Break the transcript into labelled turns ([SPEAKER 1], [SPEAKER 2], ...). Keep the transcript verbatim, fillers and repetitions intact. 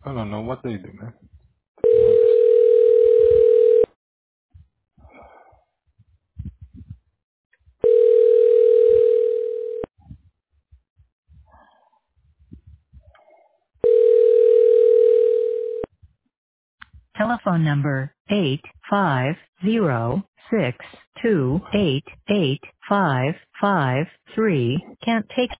[SPEAKER 1] I don't know what they do, man.
[SPEAKER 2] Telephone number eight five zero six two eight eight five five three can't take